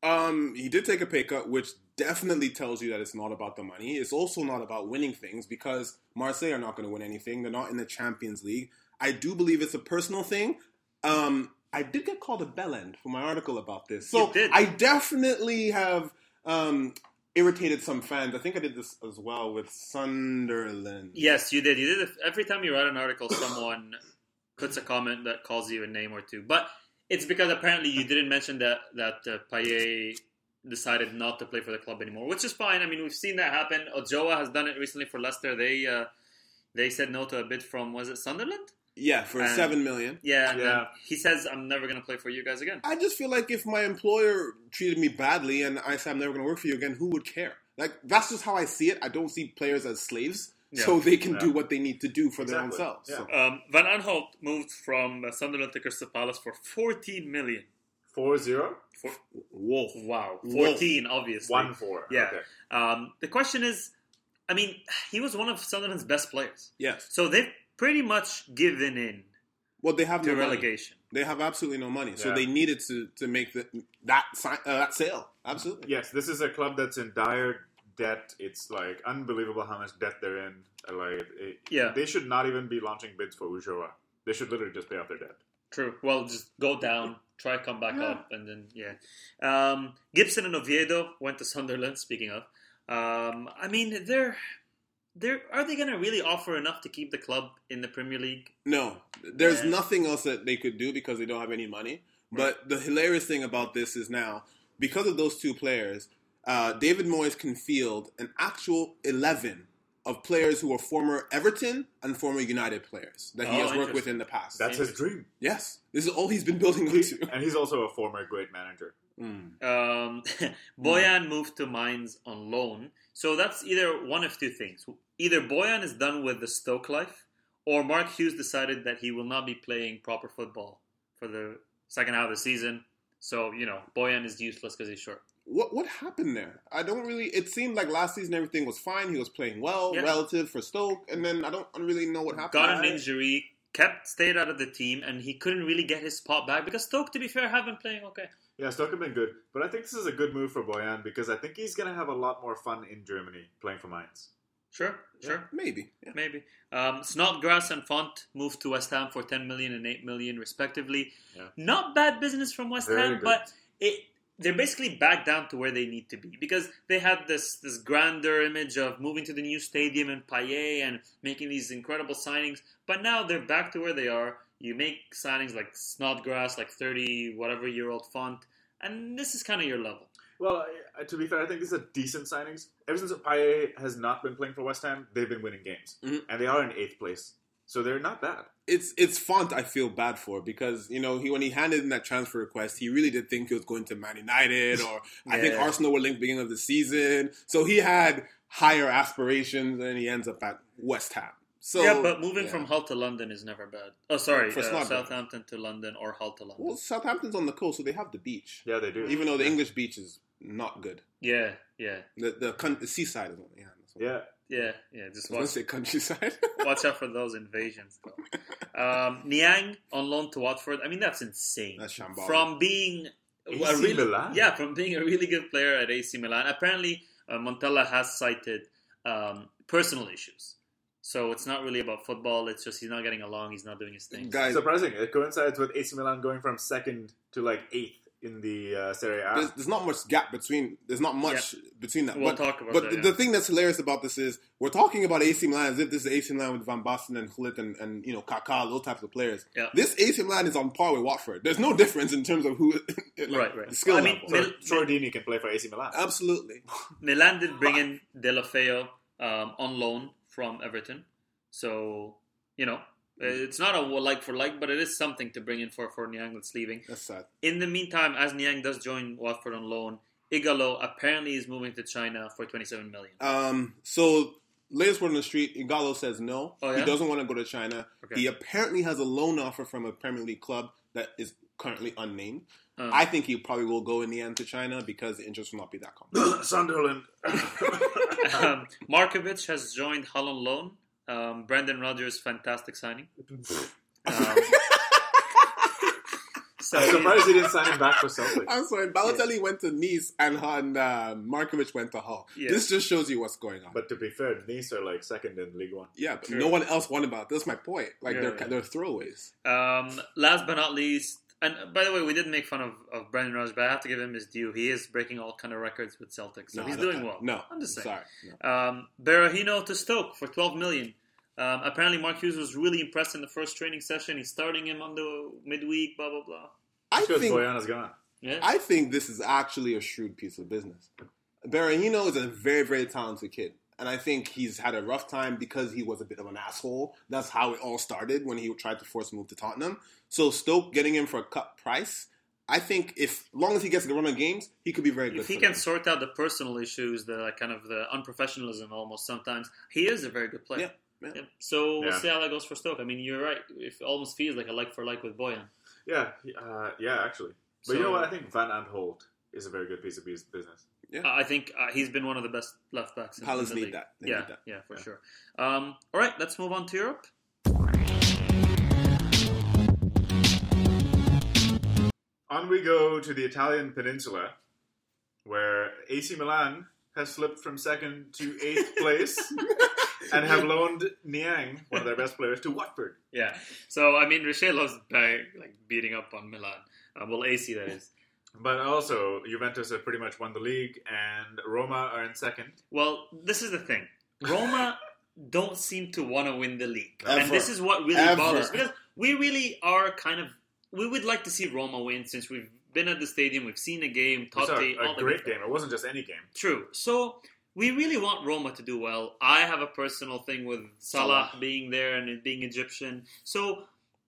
Um, he did take a pay cut, which definitely tells you that it's not about the money. It's also not about winning things because Marseille are not going to win anything. They're not in the Champions League. I do believe it's a personal thing. Um, I did get called a bellend for my article about this. So You did. I definitely have um, irritated some fans. I think I did this as well with Sunderland. Yes, you did. You did it. Every time you write an article, someone puts a comment that calls you a name or two. But it's because apparently you didn't mention that that uh, Payet decided not to play for the club anymore, which is fine. I mean, we've seen that happen. Ojoa has done it recently for Leicester. They uh, they said no to a bid from, was it Sunderland? Yeah, for And- seven million. Yeah, and Yeah. then he says, I'm never going to play for you guys again. I just feel like if my employer treated me badly and I said I'm never going to work for you again, who would care? Like, that's just how I see it. I don't see players as slaves, Yeah. so they can Yeah. do what they need to do for their own Exactly. selves. Yeah. So. Um, Van Aanholt moved from uh, Sunderland to Crystal Palace for fourteen million. Four zero? For, Whoa. wow, Whoa. fourteen, obviously. One four. Yeah. Okay. Um, the question is, I mean, he was one of Sunderland's best players. Yes. So they've pretty much given in Well, they have to no money. relegation. They have absolutely no money, so Yeah. they needed to to make the, that si- uh, that sale. Absolutely. Yes, this is a club that's in dire debt. It's like unbelievable how much debt they're in. Uh, Like, it, Yeah. they should not even be launching bids for Ujoa. They should literally just pay off their debt. True. Well, just go down, try come back Yeah. up, and then, yeah. Um, Gibson and Oviedo went to Sunderland, speaking of. Um, I mean, they're... They're, are they going to really offer enough to keep the club in the Premier League? No, there's Yeah. nothing else that they could do because they don't have any money. But the hilarious thing about this is now, because of those two players, uh, David Moyes can field an actual eleven of players who are former Everton and former United players that he Oh, has worked with interesting. in the past. That's his dream. yes, this is all he's been building up to. And he's also a former great manager. Mm. Um, Boyan moved to Mainz on loan. So that's either one of two things. Either Boyan is done with the Stoke life, or Mark Hughes decided that he will not be playing proper football for the second half of the season. So, you know, Boyan is useless because he's short. What what happened there? I don't really. It seemed like last season everything was fine. He was playing well, Yeah. relative for Stoke, and then I don't really know what happened. Got an I- injury, kept stayed out of the team, and he couldn't really get his spot back because Stoke, to be fair, have been playing okay. Yeah, Stoke have been good. But I think this is a good move for Boyan because I think he's going to have a lot more fun in Germany playing for Mainz. Sure, sure. Maybe. Yeah. Maybe. Um, Snodgrass and Font moved to West Ham for ten million and eight million respectively. Yeah. Not bad business from West Very Ham, good. but it they're basically back down to where they need to be because they had this this grander image of moving to the new stadium and Payet and making these incredible signings. But now they're back to where they are. You make signings like Snodgrass, like thirty whatever year old Font, and this is kind of your level. Well, uh, to be fair, I think these are decent signings. Ever since Payet has not been playing for West Ham, they've been winning games. Mhm. And they are in eighth place. So they're not bad. It's it's Font I feel bad for because you know he when he handed in that transfer request he really did think he was going to Man United or I think Yeah. Arsenal were linked beginning of the season, so he had higher aspirations and he ends up at West Ham. So yeah, but moving yeah. from Hull to London is never bad. Oh, sorry, For uh, Snodgrass. Southampton to London or Hull to London. well Southampton's on the coast, so they have the beach. Yeah, they do. Even though the English beach is not good, Yeah, yeah, the the, con- the seaside is on. Yeah, that's what- Yeah. yeah, yeah. Just I was gonna watch, say countryside. watch out for those invasions. Um, Niang on loan to Watford. I mean, that's insane. That's shambolic. From being A a C really, Milan? yeah, from being a really good player at A C Milan. Apparently, uh, Montella has cited um, personal issues. So it's not really about football. It's just he's not getting along. He's not doing his thing. Guys, Surprising. It coincides with A C Milan going from second to like eighth in the uh, Serie A. there's, there's not much gap between. There's not much between that. We'll but talk about but that, the, yeah. the thing that's hilarious about this is we're talking about A C Milan as if this is A C Milan with Van Basten and Gullit and, and you know Kaká, those types of players. Yeah. This A C Milan is on par with Watford. There's no difference in terms of who. like, Right, right. the skill I mean, level. Mil- So Troy Deeney can play for A C Milan. Absolutely. Milan did bring in Deulofeu um, on loan from Everton. So, you know, it's not a like for like, but it is something to bring in for, for Niang that's leaving. That's sad. In the meantime, as Niang does join Watford on loan, Igalo apparently is moving to China for twenty-seven million. Um. So latest word on the street, Igalo says no. Oh, yeah? He doesn't want to go to China. Okay. He apparently has a loan offer from a Premier League club that is currently unnamed. Um, I think he probably will go in the end to China because the interest will not be that common. Sunderland. um, Markovic has joined Hull on loan. Um, Brendan Rodgers, fantastic signing. Um, So I'm surprised he didn't sign him back for Celtic. I'm sorry, Balotelli went to Nice and, and uh, Markovic went to Hull. Yeah. This just shows you what's going on. But to be fair, Nice are like second in League One. yeah, but Sure. no one else won about. That's my point. Like Yeah, they're yeah. they're throwaways. Um, last but not least, and by the way, we didn't make fun of, of Brendan Rodgers, but I have to give him his due. He is breaking all kind of records with Celtic, so No, he's I don't- doing well. No, I'm just saying. Sorry. No. Um, Berahino to Stoke for twelve million. Um, apparently, Mark Hughes was really impressed in the first training session. He's starting him on the midweek. Blah blah blah. I Because think Boyana's gone. Yeah. I think this is actually a shrewd piece of business. Berahino is a very, very talented kid. And I think he's had a rough time because he was a bit of an asshole. That's how it all started when he tried to force a move to Tottenham. So Stoke getting him for a cut price, I think if, as long as he gets the run of games, he could be very good If he for can them. sort out the personal issues, the like, kind of the unprofessionalism almost sometimes, he is a very good player. Yeah, yeah. Yeah. So we'll Yeah. see how that goes for Stoke. I mean, you're right. It almost feels like a like for like with Boyan. Yeah, uh, yeah, actually. But So- you know what? I think Van Antholt is a very good piece of bus- business. I think uh, he's been one of the best left backs in, Palace in the need league. that. They yeah, need that. yeah, for Yeah. sure. Um, all right, let's move on to Europe. On we go to the Italian peninsula, where A C Milan has slipped from second to eighth place and have loaned Niang, one of their best players, to Watford. Yeah. So I mean, Riche loves uh, like beating up on Milan. Uh, well, A C that is. But also, Juventus have pretty much won the league, and Roma are in second. Well, this is the thing. Roma don't seem to want to win the league, and Ever. this is what really Ever. bothers because we really are kind of we would like to see Roma win since we've been at the stadium, we've seen the game, It's a, Totti, all a the great good game. It wasn't just any game. True. So we really want Roma to do well. I have a personal thing with Salah, Salah. being there and it being Egyptian. So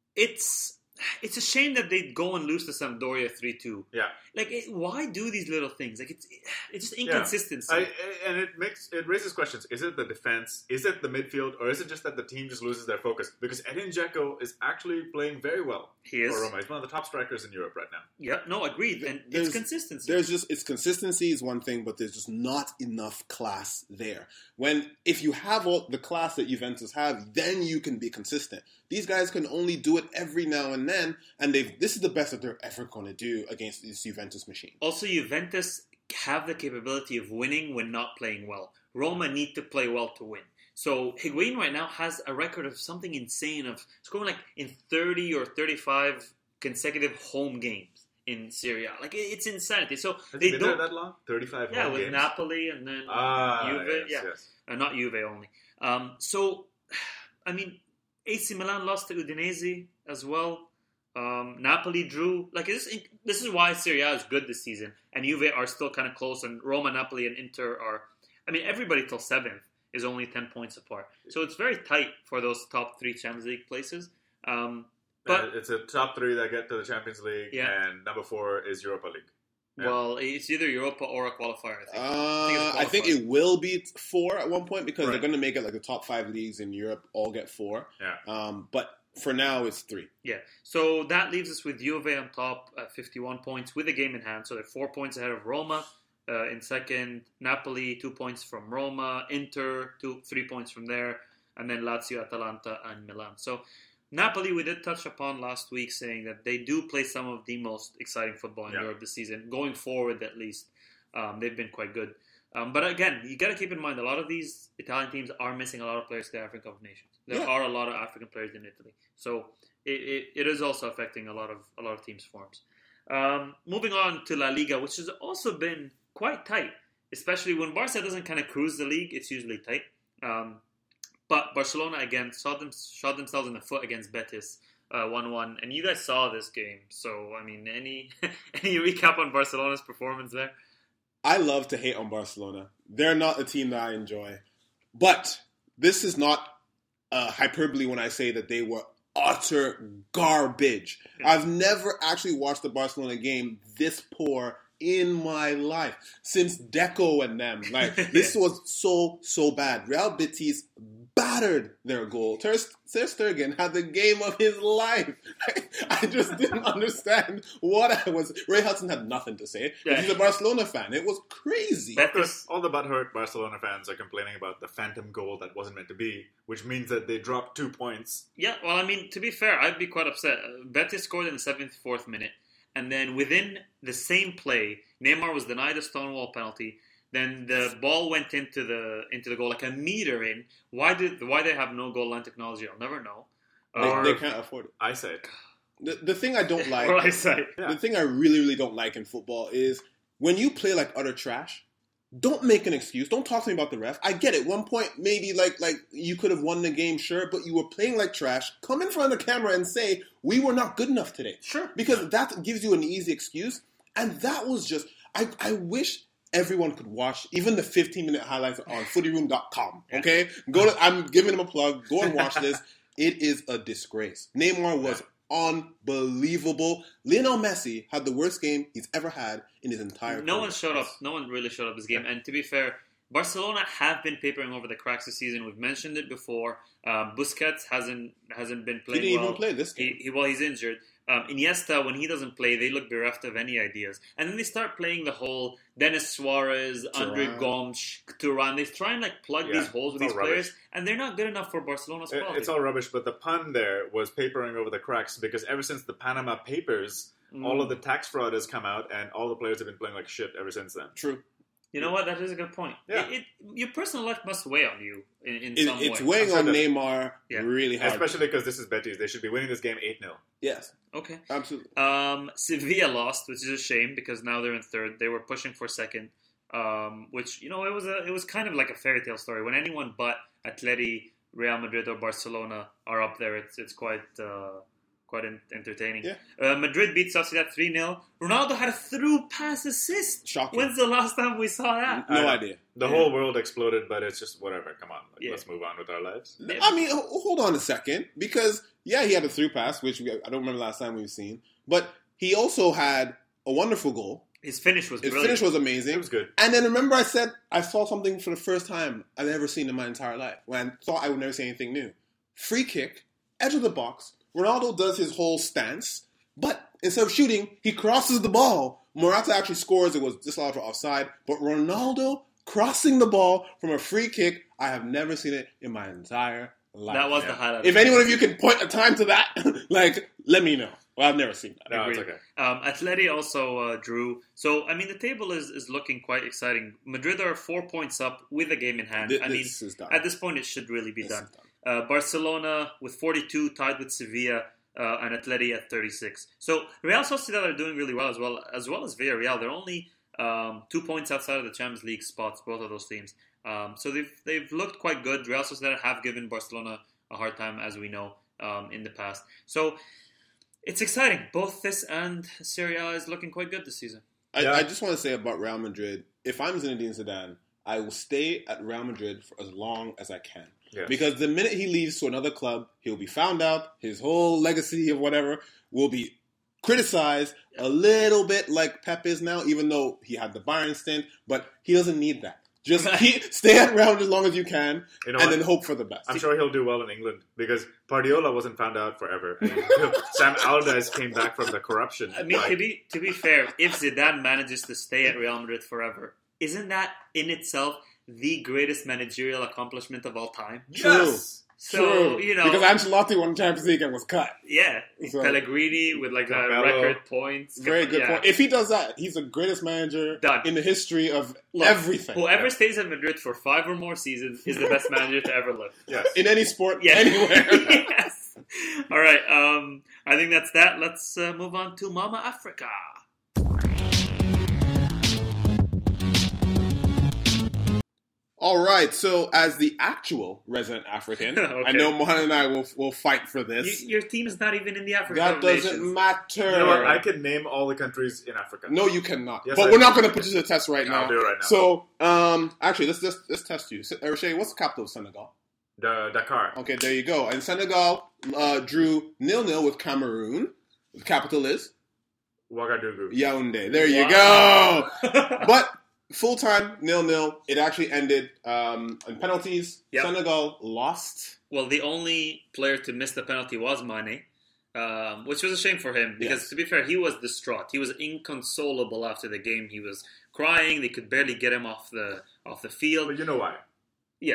it's it's a shame that they go and lose to Sampdoria three two. Yeah. Like, it, why do these little things? Like, it's it's just Yeah. inconsistency. I, I- and it makes it raises questions. Is it the defense? Is it the midfield? Or is it just that the team just loses their focus? Because Edin Dzeko is actually playing very well He is. for Roma. He's one of the top strikers in Europe right now. Yeah, no, agreed. And There's- it's consistency. There's just it's consistency is one thing, but there's just not enough class there. When if you have all the class that Juventus have, then you can be consistent. These guys can only do it every now and then, and they've this is the best that they're ever going to do against this Juventus machine. Also, Juventus have the capability of winning when not playing well. Roma need to play well to win. So Higuain right now has a record of something insane of scoring like in thirty or thirty-five consecutive home games in Serie A. Like, it- it's insanity. So Has they he been there don't. that long? thirty-five Yeah, home with games? Napoli and then Ah, Juve. yes, yeah, yes. Uh, not Juve only. Um, so, I mean, A C Milan lost to Udinese as well. Um, Napoli drew. Like, this, this is why Serie A is good this season. And Juve are still kind of close. And Roma, Napoli, and Inter are... I mean, everybody till seventh is only ten points apart. So it's very tight for those top three Champions League places. Um, But but, it's a top three that get to the Champions League, Yeah. and number four is Europa League. Yeah. well, it's either Europa or a qualifier, I think. Uh, it's I think qualified. it will be four at one point because Right. they're going to make it like the top five leagues in Europe all get four. Yeah. Um, but for now, it's three. Yeah, so that leaves us with Juve on top at fifty-one points with a game in hand. So they're four points ahead of Roma uh, in second. Napoli, two points from Roma. Inter, two, three points from there. And then Lazio, Atalanta, and Milan. So Napoli, we did touch upon last week saying that they do play some of the most exciting football in Yeah. Europe this season. Going forward, at least, um, they've been quite good. Um, but again, you got to keep in mind, a lot of these Italian teams are missing a lot of players to the African Cup of Nations. There Yeah. are a lot of African players in Italy. So it, it, it is also affecting a lot of a lot of teams' forms. Um, moving on to La Liga, which has also been quite tight, especially when Barca doesn't kind of cruise the league. It's usually tight. Um, but Barcelona again shot, them, shot themselves in the foot against Betis, uh, one one. And you guys saw this game, so I mean, any any recap on Barcelona's performance there? I love to hate on Barcelona. They're not a team that I enjoy. But this is not uh, hyperbole when I say that they were utter garbage. I've never actually watched a Barcelona game this poor in my life since Deco and them. Like, this was so, so bad. Real Betis battered their goal. Ter Ter Stegen had the game of his life. I just didn't understand what I was... Ray Hudson had nothing to say. Yeah. He's a Barcelona fan. It was crazy. Of course, all the butthurt Barcelona fans are complaining about the phantom goal that wasn't meant to be, which means that they dropped two points. Yeah, well, I mean, to be fair, I'd be quite upset. Uh, Betis scored in the seventy-fourth minute. and then within the same play, Neymar was denied a Stonewall penalty. Then the ball went into the into the goal like a meter in. Why did why they have no goal line technology? I'll never know. They, Or- they can't afford it. Eyesight. The, the thing I don't like, Or I say, Yeah. the thing I really, really don't like in football is when you play like utter trash, don't make an excuse. Don't talk to me about the ref. I get it. One point, maybe like like you could have won the game, sure, but you were playing like trash. Come in front of the camera and say, we were not good enough today. Sure. Because that gives you an easy excuse. And that was just, I, I wish everyone could watch even the fifteen-minute highlights on footy room dot com, okay? Go to, I'm giving them a plug. Go and watch this. It is a disgrace. Neymar was unbelievable. Lionel Messi had the worst game he's ever had in his entire no career. one showed up. No one really showed up this game. And to be fair, Barcelona have been papering over the cracks this season. We've mentioned it before. Um, Busquets hasn't hasn't been He playing didn't well. even play this He, game. he well, he's injured. Um, Iniesta, when he doesn't play, they look bereft of any ideas. And then they start playing the whole Dennis Suarez, Andre Thuram. Gomes, Turan. They try and like plug Yeah, these holes with it's these all players, rubbish. and they're not good enough for Barcelona's It- quality. It's all rubbish, but the pun there was papering over the cracks because ever since the Panama Papers, Mm. all of the tax fraud has come out and all the players have been playing like shit ever since then. True. You know what? That is a good point. Yeah. It, it, your personal life must weigh on you in, in It, some it's way. weighing I'm on sure that- Neymar Yeah. really hard. Especially because this is Betis. They should be winning this game eight nil. Yes, Okay. absolutely. Um, Sevilla lost, which is a shame because now they're in third. They were pushing for second, um, which you know it was a it was kind of like a fairy tale story. When anyone but Atleti, Real Madrid, or Barcelona are up there, it's it's quite uh, quite en- entertaining. Yeah. Uh, Madrid beat Sociedad three nil. Ronaldo had a through pass assist. Shocking. When's the last time we saw that? No I- idea. The Yeah. whole world exploded, but it's just whatever. Come on, like, Yeah. let's move on with our lives. Yeah. I mean, ho- hold on a second, because yeah, he had a through pass, which we, I don't remember the last time we've seen, but he also had a wonderful goal. His finish was His brilliant. finish was It amazing. was good. And then remember, I said I saw something for the first time I've ever seen in my entire life. When I thought I would never see anything new. Free kick, edge of the box. Ronaldo does his whole stance, but instead of shooting, he crosses the ball. Morata actually scores. It was disallowed for offside, but Ronaldo crossing the ball from a free kick, I have never seen it in my entire life. That was Yeah. the highlight. If anyone of you can point a time to that, like, let me know. Well, I've never seen that. No, it's Agreed. okay. Um, Atleti also uh, drew. So, I mean, the table is, is looking quite exciting. Madrid are four points up with a game in hand. Th- I mean, this is done. at this point, it should really be This done. is done. Uh, Barcelona with forty-two, tied with Sevilla, uh, and Atleti at thirty-six. So, Real Sociedad are doing really well as well as well as Villarreal. They're only um, two points outside of the Champions League spots, both of those teams. Um, so, they've, they've looked quite good. Real Sociedad have given Barcelona a hard time, as we know, um, in the past. So, it's exciting. Both this and Serie A is looking quite good this season. I, Yeah. I just want to say about Real Madrid, if I'm Zinedine Zidane, I will stay at Real Madrid for as long as I can. Yes. Because the minute he leaves to another club, he'll be found out. His whole legacy of whatever will be criticized a little bit like Pep is now, even though he had the Bayern stint. But he doesn't need that. Just keep, stay at Real as long as you can, You know and what? then hope for the best. I'm sure he'll do well in England because Guardiola wasn't found out forever. And Sam Allardyce came back from the corruption. I mean, Like, to be to be fair, if Zidane manages to stay at Real Madrid forever, isn't that in itself the greatest managerial accomplishment of all time? yes! So, True. you know, because Ancelotti won Champions League and was cut. yeah, So- Pellegrini with like the Capello. record points. Very good Yeah. point. If he does that, he's the greatest manager Done. in the history of Look, everything. Whoever Yeah. stays at Madrid for five or more seasons is the best manager to ever live. Yes. In any sport, Yeah. anywhere. Yes. All right. Um, I think that's that. Let's uh, move on to Mama Africa. All right, so as the actual resident African, Okay. I know Mohan and I will will fight for this. You, your team is not even in the African that Nations. doesn't matter. You know what? I can name all the countries in Africa. No, you cannot. Yes, but I we're do. not going to put you to the test right now. I'll do it right now. So, um, actually, let's just let's test you. So, uh, Shay, what's the capital of Senegal? Da- Dakar. Okay, there you go. And Senegal uh, drew nil nil with Cameroon. The capital is Ouagadougou. Yaoundé. There you Wow. go. But full time nil nil. It actually ended um, on penalties. Yep. Senegal lost. Well, the only player to miss the penalty was Mane, um, which was a shame for him because, Yes. to be fair, he was distraught. He was inconsolable after the game. He was crying. They could barely get him off the off the field. But you know why? Yes.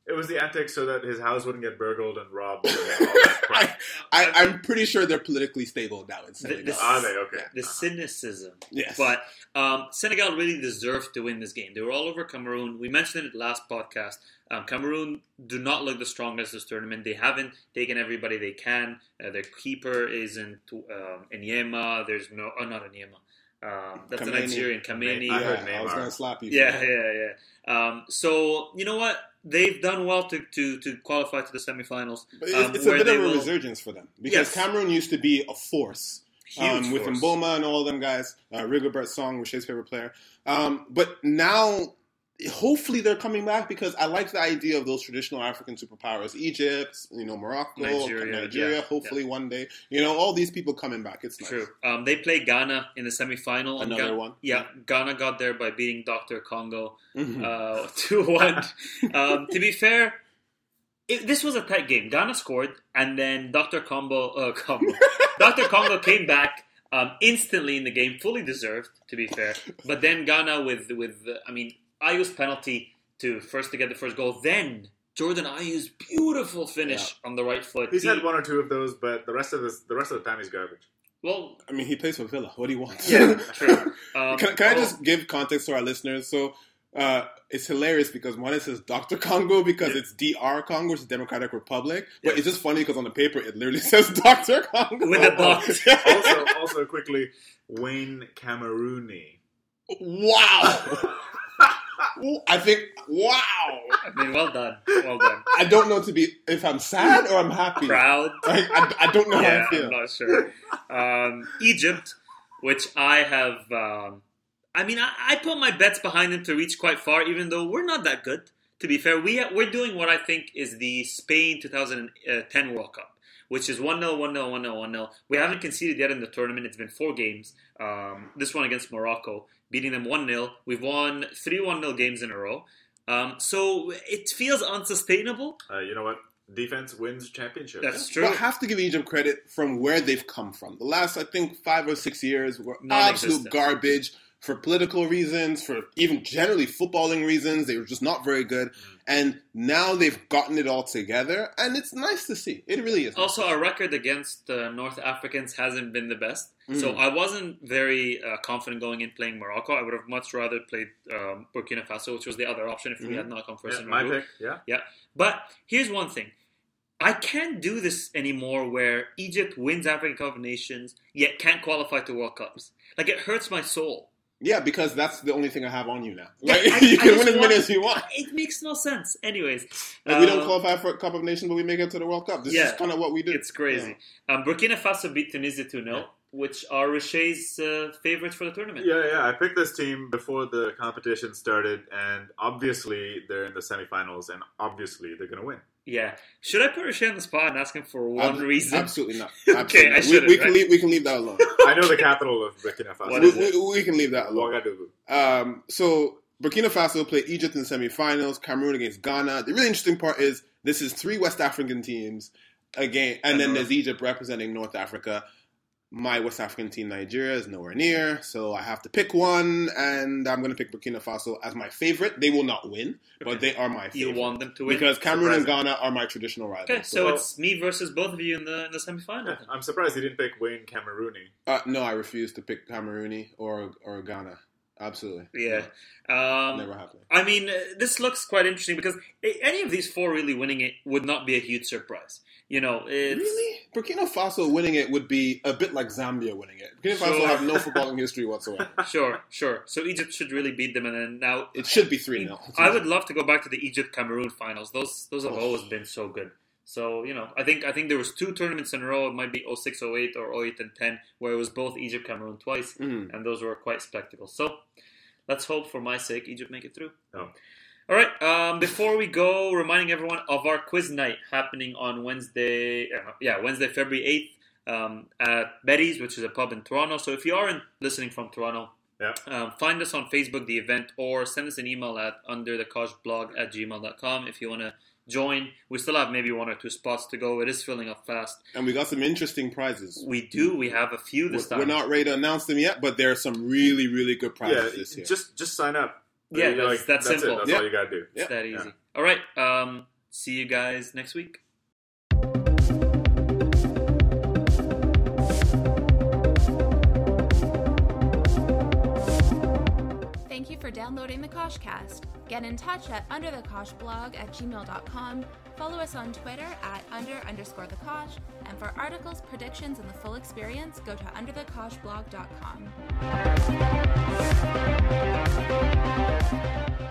It was the antics so that his house wouldn't get burgled and robbed. And all that crap. I, I, I'm pretty sure they're politically stable now in The, Senegal. the, Are they? Okay. the cynicism. Yes. But um, Senegal really deserved to win this game. They were all over Cameroon. We mentioned it last podcast. Um, Cameroon do not look the strongest this tournament. They haven't taken everybody they can. Uh, their keeper is in um, Enyema. There's no, oh, not Enyema. Um, that's Kameni. a Nigerian, Kameni. I heard Yeah, I was Neymar. going to slap you. for Yeah, that. yeah, yeah. Um, so, you know what? They've done well to, to, to qualify to the semifinals. But it's, um, it's a where bit they of a will- resurgence for them because Yes. Cameroon used to be a force. Huge um, with force. Mboma and all them guys, uh, Rigobert Song, Roche's favorite player. Um, but now, hopefully, they're coming back because I like the idea of those traditional African superpowers: Egypt, you know, Morocco, Nigeria, Nigeria. yeah, hopefully, one day, you know, all these people coming back. It's nice. True. Um, they play Ghana in the semifinal. and Another Ga- one. Yeah, Ghana got there by beating Doctor Congo Mhm. uh, two one. um, to be fair, it, this was a tight game. Ghana scored, and then Doctor Combo, uh, Combo. Doctor Congo came back um, instantly in the game, fully deserved, to be fair. But then Ghana with, with uh, I mean, Ayu's penalty to first to get the first goal, then Jordan Ayu's beautiful finish on the right foot. He's He- had one or two of those, but the rest of this, the rest of the time, he's garbage. Well, I mean, he plays for Villa. What do you want? yeah, true. Um, Can, can I oh, just give context to our listeners? So uh, it's hilarious because one it says Doctor Congo because it's D R Congo, it's Democratic Republic. But Yeah. it's just funny because on the paper it literally says Doctor Congo. With a doctor. Also, also quickly, Wayne Camerooni. Wow. I think, wow. I mean, well done, well done. I don't know to be if I'm sad or I'm happy. Proud. I, I, I don't know Yeah, how I feel. I'm not sure. Um, Egypt, which I have. Um, I mean, I, I put my bets behind them to reach quite far, even though we're not that good. To be fair, we ha- we're doing what I think is the Spain twenty ten World Cup, which is one nil, one nil, one nil, one nil. We haven't conceded yet in the tournament. It's been four games. Um, this one against Morocco, beating them one nil. We've won three one nil games in a row. Um, so it feels unsustainable. Uh, you know what? Defense wins championships. That's true. But I have to give Egypt credit from where they've come from. The last, I think, five or six years were Non-existent. absolute garbage for political reasons, for even generally footballing reasons. They were just not very good. And now they've gotten it all together, and it's nice to see. It really is. Also, our record against uh, North Africans hasn't been the best. So Mm. I wasn't very uh, confident going in playing Morocco. I would have much rather played um, Burkina Faso, which was the other option if we Mhm. had not come first Yeah, in my our group. pick. Yeah. But here's one thing. I can't do this anymore where Egypt wins African Cup of Nations, yet can't qualify to World Cups. Like, it hurts my soul. Yeah, because that's the only thing I have on you now. Yeah, Like, I- you I can just win as want- many as you want. It makes no sense. Anyways. Like, we don't uh, qualify for a Cup of Nations, but we make it to the World Cup. This Yeah. is kind of what we do. It's crazy. Um, Burkina Faso beat Tunisia two nil, Yeah. which are Riche's uh, favorites for the tournament. Yeah, yeah. I picked this team before the competition started, and obviously they're in the semifinals, and obviously they're going to win. Yeah. Should I put Riche on the spot and ask him for one Ab- reason? Absolutely not. Okay, Absolutely I not. shouldn't, We, we can right? leave. We can leave that alone. I know the capital of Burkina Faso. What we, is it? we, we can leave that alone. Ouagadougou. Um, so Burkina Faso play Egypt in the semifinals, Cameroon against Ghana. The really interesting part is this is three West African teams again, and, And then North- there's Egypt representing North Africa. My West African team, Nigeria, is nowhere near, so I have to pick one, and I'm going to pick Burkina Faso as my favorite. They will not win, but Okay. they are my You favorite. want them to win. Because Cameroon and Surprising. Ghana are my traditional rivals. Okay, so Well- it's me versus both of you in the in the semifinal. Yeah, I'm surprised he didn't pick Wayne Camerooni. Uh, no, I refuse to pick Camerooni or or Ghana. Absolutely. Yeah. Um, Never happening. I mean, uh, this looks quite interesting because a- any of these four really winning it would not be a huge surprise. You know, it's Really? Burkina Faso winning it would be a bit like Zambia winning it. Burkina Faso Sure. have no footballing history whatsoever. sure, sure. So Egypt should really beat them, and then now It should be three nil. I would love to go back to the Egypt Cameroon finals. Those those have always been so good. So you know, I think I think there was two tournaments in a row. It might be oh six oh eight or oh eight and ten, where it was both Egypt Cameroon twice, Mm. and those were quite spectacles. So let's hope, for my sake, Egypt make it through. Oh. All right. Um, before we go, reminding everyone of our quiz night happening on Wednesday. Uh, yeah, Wednesday, February eighth, um, at Betty's, which is a pub in Toronto. So if you are in, listening from Toronto, Yeah. um, find us on Facebook, the event, or send us an email at underthekoshblog at gmail dot com if you want to join. We still have maybe one or two spots to go. It is filling up fast. And we got some interesting prizes. We do. We have a few this We're time. we're not ready to announce them yet, but there are some really, really good Yeah, prizes this year. just just sign up. Yeah, You're that's- that's that's simple. It. That's Yeah. all you gotta do. It's that easy. Yeah. All right. Um, see you guys next week. Thank you for downloading the Koshcast. Get in touch at underthekoshblog at gmail dot com. Follow us on Twitter at under underscore the Kosh. And for articles, predictions, and the full experience, go to underthekoshblog dot com.